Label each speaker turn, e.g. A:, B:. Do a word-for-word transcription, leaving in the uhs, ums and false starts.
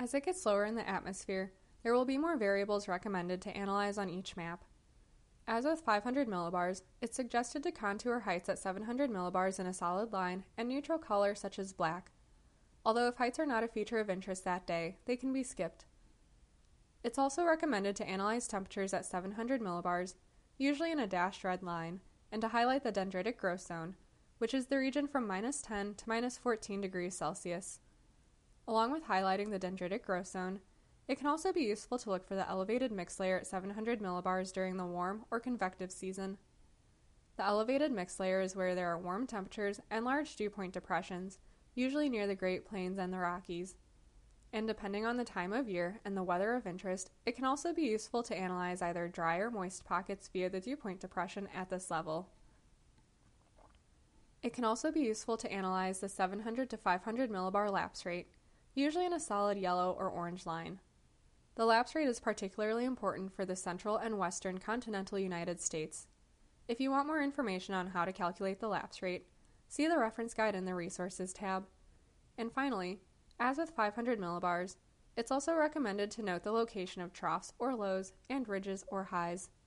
A: As it gets lower in the atmosphere, there will be more variables recommended to analyze on each map. As with five hundred millibars, it's suggested to contour heights at seven hundred millibars in a solid line and neutral color such as black. Although if heights are not a feature of interest that day, they can be skipped. It's also recommended to analyze temperatures at seven hundred millibars, usually in a dashed red line, and to highlight the dendritic growth zone, which is the region from minus ten to minus fourteen degrees Celsius. Along with highlighting the dendritic growth zone, it can also be useful to look for the elevated mix layer at seven hundred millibars during the warm or convective season. The elevated mix layer is where there are warm temperatures and large dew point depressions, usually near the Great Plains and the Rockies. And depending on the time of year and the weather of interest, it can also be useful to analyze either dry or moist pockets via the dew point depression at this level. It can also be useful to analyze the seven hundred to five hundred millibar lapse rate, usually in a solid yellow or orange line. The lapse rate is particularly important for the central and western continental United States. If you want more information on how to calculate the lapse rate, see the reference guide in the Resources tab. And finally, as with five hundred millibars, it's also recommended to note the location of troughs or lows and ridges or highs.